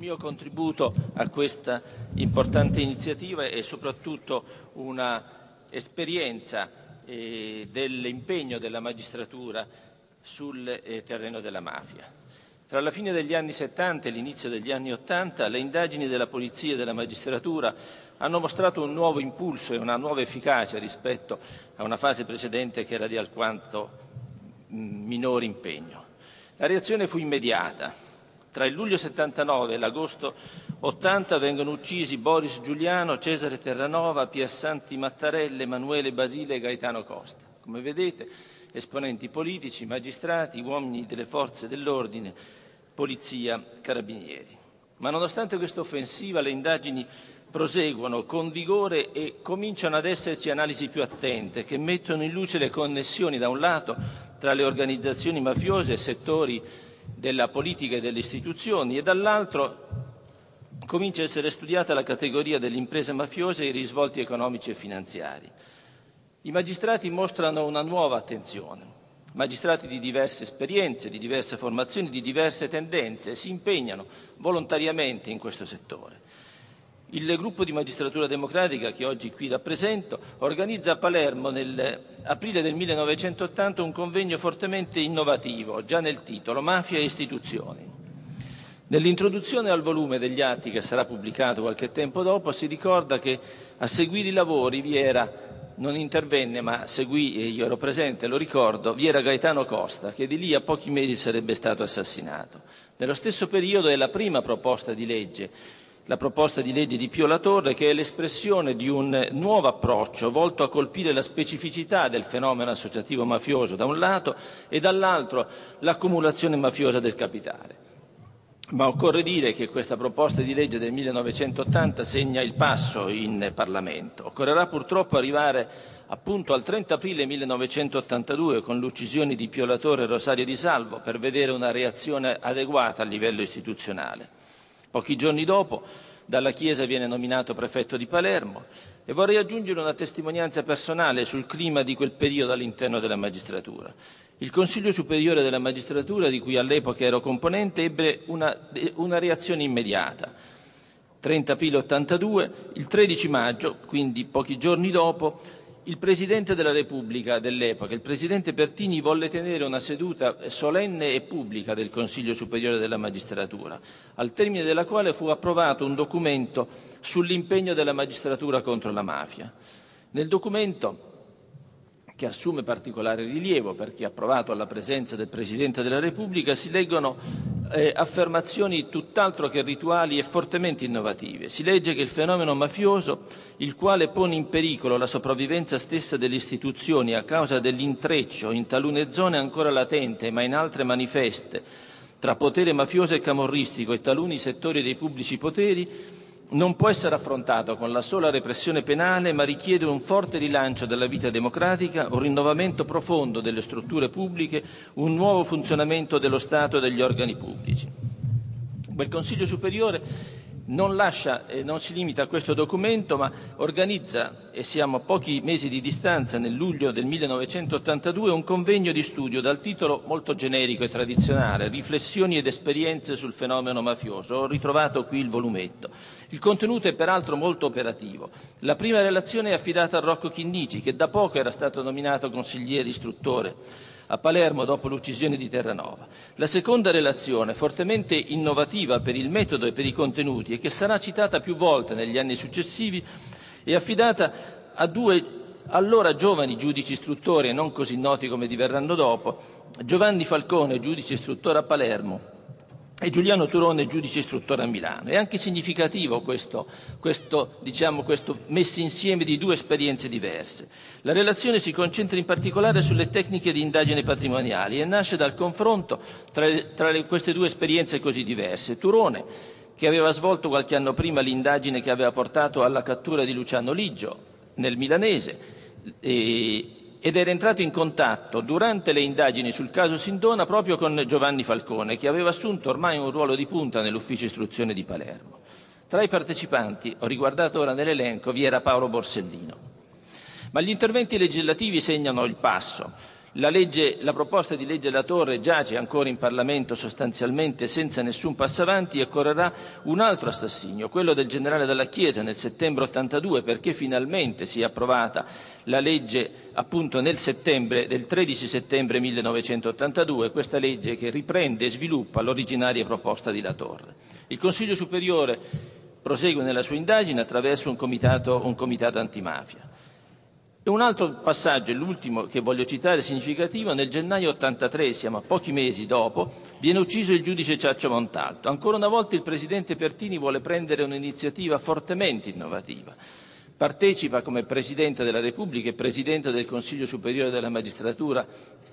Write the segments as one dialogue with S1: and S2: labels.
S1: mio contributo a questa importante iniziativa è soprattutto una esperienza dell'impegno della magistratura sul terreno della mafia. Tra la fine degli anni 70 e l'inizio degli anni 80 le indagini della polizia e della magistratura hanno mostrato un nuovo impulso e una nuova efficacia rispetto a una fase precedente che era di alquanto minore impegno. La reazione fu immediata. Tra il luglio 79 e l'agosto 80 vengono uccisi Boris Giuliano, Cesare Terranova, Piersanti Mattarelle, Emanuele Basile e Gaetano Costa. Come vedete, esponenti politici, magistrati, uomini delle forze dell'ordine, polizia, carabinieri. Ma nonostante questa offensiva, le indagini proseguono con vigore e cominciano ad esserci analisi più attente che mettono in luce le connessioni da un lato tra le organizzazioni mafiose e settori della politica e delle istituzioni e dall'altro comincia a essere studiata la categoria delle imprese mafiose e i risvolti economici e finanziari. I magistrati mostrano una nuova attenzione, magistrati di diverse esperienze, di diverse formazioni, di diverse tendenze, si impegnano volontariamente in questo settore. Il gruppo di Magistratura Democratica, che oggi qui rappresento, organizza a Palermo nell'aprile del 1980 un convegno fortemente innovativo, già nel titolo, Mafia e Istituzioni. Nell'introduzione al volume degli atti, che sarà pubblicato qualche tempo dopo, si ricorda che a seguire i lavori vi era, non intervenne ma seguì, e io ero presente, lo ricordo, vi era Gaetano Costa, che di lì a pochi mesi sarebbe stato assassinato. Nello stesso periodo è la prima proposta di legge, la proposta di legge di Pio La Torre, che è l'espressione di un nuovo approccio volto a colpire la specificità del fenomeno associativo mafioso da un lato e dall'altro l'accumulazione mafiosa del capitale. Ma occorre dire che questa proposta di legge del 1980 segna il passo in Parlamento. Occorrerà purtroppo arrivare appunto al 30 aprile 1982 con l'uccisione di Pio La Torre e Rosario Di Salvo per vedere una reazione adeguata a livello istituzionale. Pochi giorni dopo dalla Chiesa viene nominato prefetto di Palermo e vorrei aggiungere una testimonianza personale sul clima di quel periodo all'interno della magistratura. Il Consiglio Superiore della Magistratura, di cui all'epoca ero componente, ebbe una reazione immediata. 30 aprile 82, il 13 maggio, quindi pochi giorni dopo, il Presidente della Repubblica dell'epoca, il Presidente Pertini, volle tenere una seduta solenne e pubblica del Consiglio Superiore della Magistratura, al termine della quale fu approvato un documento sull'impegno della magistratura contro la mafia. Nel documento, che assume particolare rilievo perché approvato alla presenza del Presidente della Repubblica, si leggono affermazioni tutt'altro che rituali e fortemente innovative. Si legge che il fenomeno mafioso, il quale pone in pericolo la sopravvivenza stessa delle istituzioni a causa dell'intreccio in talune zone ancora latente ma in altre manifeste tra potere mafioso e camorristico e taluni settori dei pubblici poteri, non può essere affrontato con la sola repressione penale, ma richiede un forte rilancio della vita democratica, un rinnovamento profondo delle strutture pubbliche, un nuovo funzionamento dello Stato e degli organi pubblici. Quel Consiglio Superiore non si limita a questo documento, ma organizza, e siamo a pochi mesi di distanza, nel luglio del 1982, un convegno di studio dal titolo molto generico e tradizionale, Riflessioni ed esperienze sul fenomeno mafioso. Ho ritrovato qui il volumetto. Il contenuto è peraltro molto operativo. La prima relazione è affidata a Rocco Chinnici, che da poco era stato nominato consigliere istruttore a Palermo dopo l'uccisione di Terranova. La seconda relazione, fortemente innovativa per il metodo e per i contenuti e che sarà citata più volte negli anni successivi, è affidata a due allora giovani giudici istruttori e non così noti come diverranno dopo, Giovanni Falcone, giudice istruttore a Palermo, e Giuliano Turone, giudice istruttore a Milano. È anche significativo questo messo insieme di due esperienze diverse. La relazione si concentra in particolare sulle tecniche di indagine patrimoniali e nasce dal confronto tra queste due esperienze così diverse. Turone, che aveva svolto qualche anno prima l'indagine che aveva portato alla cattura di Luciano Liggio nel Milanese, ed era entrato in contatto durante le indagini sul caso Sindona proprio con Giovanni Falcone, che aveva assunto ormai un ruolo di punta nell'ufficio istruzione di Palermo. Tra i partecipanti, ho riguardato ora nell'elenco, vi era Paolo Borsellino. Ma gli interventi legislativi segnano il passo. La proposta di legge La Torre giace ancora in Parlamento sostanzialmente senza nessun passo avanti e correrà un altro assassinio, quello del generale Dalla Chiesa nel settembre 82, perché finalmente sia approvata la legge appunto del 13 settembre 1982, questa legge che riprende e sviluppa l'originaria proposta di La Torre. Il Consiglio Superiore prosegue nella sua indagine attraverso un comitato antimafia. E un altro passaggio, l'ultimo che voglio citare, significativo: nel gennaio 83, siamo a pochi mesi dopo, viene ucciso il giudice Ciaccio Montalto. Ancora una volta il presidente Pertini vuole prendere un'iniziativa fortemente innovativa. Partecipa come Presidente della Repubblica e Presidente del Consiglio Superiore della Magistratura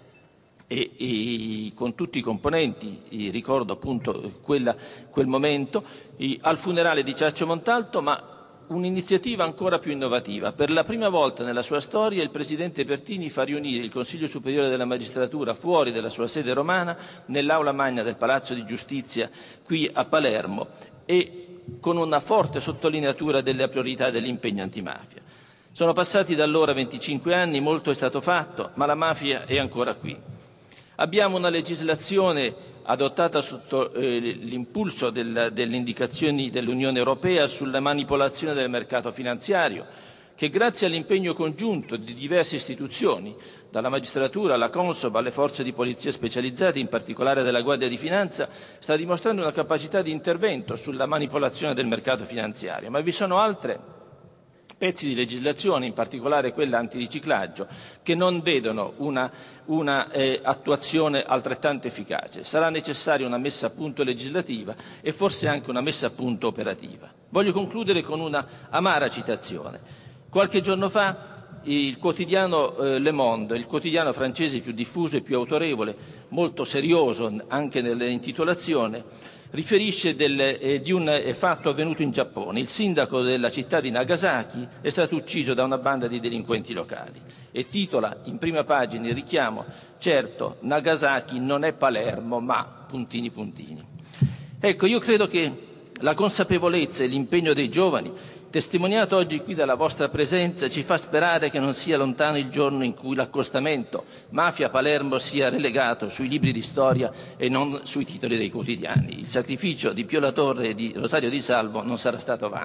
S1: e con tutti i componenti, ricordo appunto quel momento, al funerale di Ciaccio Montalto, ma un'iniziativa ancora più innovativa. Per la prima volta nella sua storia il Presidente Pertini fa riunire il Consiglio Superiore della Magistratura fuori dalla sua sede romana, nell'aula magna del Palazzo di Giustizia qui a Palermo, e con una forte sottolineatura delle priorità dell'impegno antimafia. Sono passati da allora 25 anni, molto è stato fatto, ma la mafia è ancora qui. Abbiamo una legislazione adottata sotto l'impulso delle indicazioni dell'Unione Europea sulla manipolazione del mercato finanziario, che grazie all'impegno congiunto di diverse istituzioni, dalla magistratura alla Consob alle forze di polizia specializzate, in particolare della Guardia di Finanza, sta dimostrando una capacità di intervento sulla manipolazione del mercato finanziario. Ma vi sono altre pezzi di legislazione, in particolare quella antiriciclaggio, che non vedono una attuazione altrettanto efficace. Sarà necessaria una messa a punto legislativa e forse anche una messa a punto operativa. Voglio concludere con una amara citazione. Qualche giorno fa il quotidiano Le Monde, il quotidiano francese più diffuso e più autorevole, molto serioso anche nell'intitolazione, riferisce di un fatto avvenuto in Giappone. Il sindaco della città di Nagasaki è stato ucciso da una banda di delinquenti locali e titola in prima pagina il richiamo: certo, Nagasaki non è Palermo, ma ... Ecco, io credo che la consapevolezza e l'impegno dei giovani, testimoniato oggi qui dalla vostra presenza, ci fa sperare che non sia lontano il giorno in cui l'accostamento mafia-Palermo sia relegato sui libri di storia e non sui titoli dei quotidiani. Il sacrificio di Pio La Torre e di Rosario Di Salvo non sarà stato vano.